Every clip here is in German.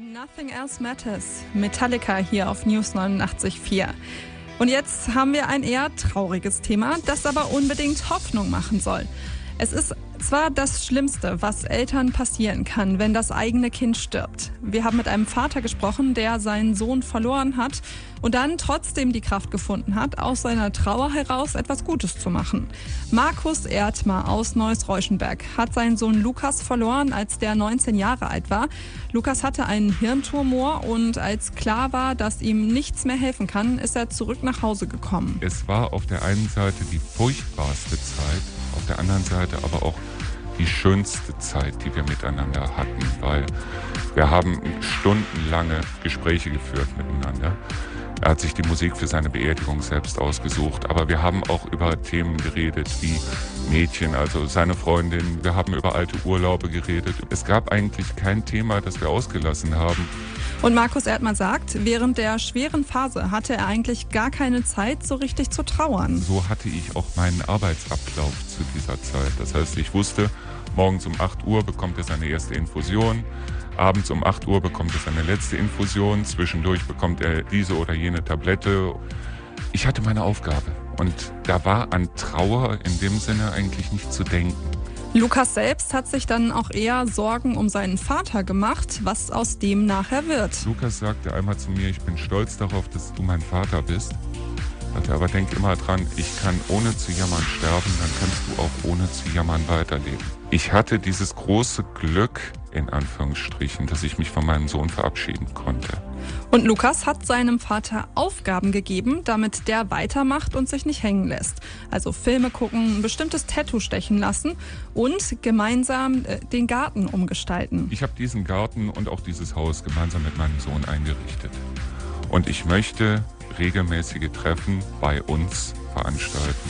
Nothing Else Matters. Metallica hier auf News 89.4. Und jetzt haben wir ein eher trauriges Thema, das aber unbedingt Hoffnung machen soll. Es ist zwar das Schlimmste, was Eltern passieren kann, wenn das eigene Kind stirbt. Wir haben mit einem Vater gesprochen, der seinen Sohn verloren hat und dann trotzdem die Kraft gefunden hat, aus seiner Trauer heraus etwas Gutes zu machen. Markus Erdmer aus Neuss-Reuschenberg hat seinen Sohn Lukas verloren, als der 19 Jahre alt war. Lukas hatte einen Hirntumor und als klar war, dass ihm nichts mehr helfen kann, ist er zurück nach Hause gekommen. Es war auf der einen Seite die furchtbarste Zeit, auf der anderen Seite aber auch die schönste Zeit, die wir miteinander hatten, weil wir haben stundenlange Gespräche geführt miteinander. Er hat sich die Musik für seine Beerdigung selbst ausgesucht, aber wir haben auch über Themen geredet wie Mädchen, also seine Freundin. Wir haben über alte Urlaube geredet. Es gab eigentlich kein Thema, das wir ausgelassen haben. Und Markus Erdmer sagt, während der schweren Phase hatte er eigentlich gar keine Zeit, so richtig zu trauern. So hatte ich auch meinen Arbeitsablauf zu dieser Zeit. Das heißt, ich wusste, morgens um 8 Uhr bekommt er seine erste Infusion, abends um 8 Uhr bekommt er seine letzte Infusion, zwischendurch bekommt er diese oder jene Tablette. Ich hatte meine Aufgabe und da war an Trauer in dem Sinne eigentlich nicht zu denken. Lukas selbst hat sich dann auch eher Sorgen um seinen Vater gemacht, was aus dem nachher wird. Lukas sagte einmal zu mir, ich bin stolz darauf, dass du mein Vater bist. Aber denk immer dran, ich kann ohne zu jammern sterben, dann kannst du auch ohne zu jammern weiterleben. Ich hatte dieses große Glück, in Anführungsstrichen, dass ich mich von meinem Sohn verabschieden konnte. Und Lukas hat seinem Vater Aufgaben gegeben, damit der weitermacht und sich nicht hängen lässt. Also Filme gucken, ein bestimmtes Tattoo stechen lassen und gemeinsam den Garten umgestalten. Ich habe diesen Garten und auch dieses Haus gemeinsam mit meinem Sohn eingerichtet. Und ich möchte regelmäßige Treffen bei uns veranstalten,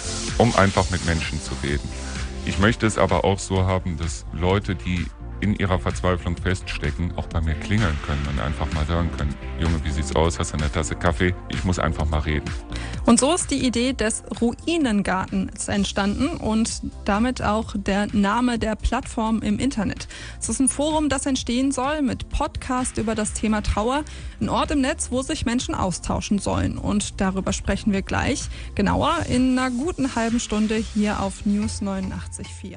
um einfach mit Menschen zu reden. Ich möchte es aber auch so haben, dass Leute, die in ihrer Verzweiflung feststecken, auch bei mir klingeln können und einfach mal sagen können, Junge, wie sieht's aus? Hast du eine Tasse Kaffee? Ich muss einfach mal reden. Und so ist die Idee des Ruinengartens entstanden und damit auch der Name der Plattform im Internet. Es ist ein Forum, das entstehen soll mit Podcast über das Thema Trauer. Ein Ort im Netz, wo sich Menschen austauschen sollen. Und darüber sprechen wir gleich genauer in einer guten halben Stunde hier auf News 89.4.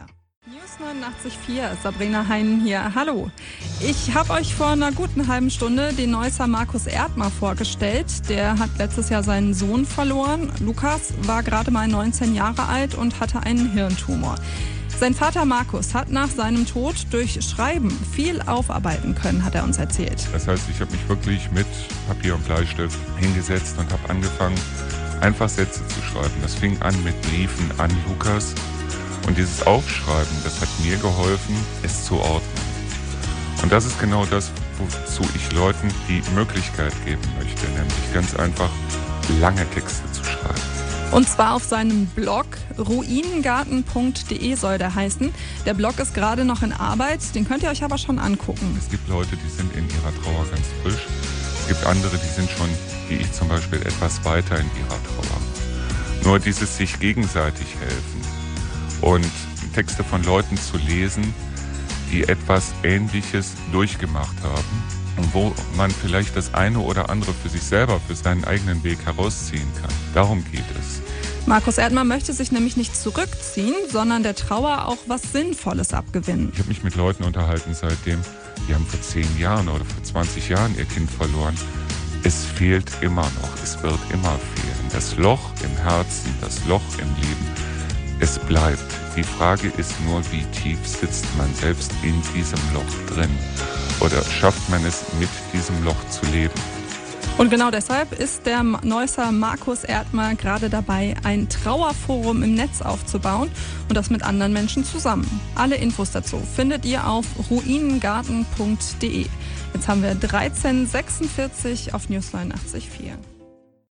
News 89.4, Sabrina Heinen hier. Hallo. Ich habe euch vor einer guten halben Stunde den Neusser Markus Erdmer vorgestellt. Der hat letztes Jahr seinen Sohn verloren. Lukas war gerade mal 19 Jahre alt und hatte einen Hirntumor. Sein Vater Markus hat nach seinem Tod durch Schreiben viel aufarbeiten können, hat er uns erzählt. Das heißt, ich habe mich wirklich mit Papier und Bleistift hingesetzt und habe angefangen, einfach Sätze zu schreiben. Das fing an mit Briefen an Lukas. Und dieses Aufschreiben, das hat mir geholfen, es zu ordnen. Und das ist genau das, wozu ich Leuten die Möglichkeit geben möchte, nämlich ganz einfach lange Texte zu schreiben. Und zwar auf seinem Blog, ruinengarten.de soll der heißen. Der Blog ist gerade noch in Arbeit, den könnt ihr euch aber schon angucken. Es gibt Leute, die sind in ihrer Trauer ganz frisch. Es gibt andere, die sind schon, wie ich zum Beispiel, etwas weiter in ihrer Trauer. Nur dieses sich gegenseitig helfen. Und Texte von Leuten zu lesen, die etwas Ähnliches durchgemacht haben und wo man vielleicht das eine oder andere für sich selber, für seinen eigenen Weg herausziehen kann. Darum geht es. Markus Erdmer möchte sich nämlich nicht zurückziehen, sondern der Trauer auch was Sinnvolles abgewinnen. Ich habe mich mit Leuten unterhalten seitdem, die haben vor 10 Jahren oder vor 20 Jahren ihr Kind verloren. Es fehlt immer noch, es wird immer fehlen. Das Loch im Herzen, das Loch im Leben, es bleibt. Die Frage ist nur, wie tief sitzt man selbst in diesem Loch drin? Oder schafft man es, mit diesem Loch zu leben? Und genau deshalb ist der Neusser Markus Erdmer gerade dabei, ein Trauerforum im Netz aufzubauen und das mit anderen Menschen zusammen. Alle Infos dazu findet ihr auf ruinengarten.de. Jetzt haben wir 13:46 auf News 89.4.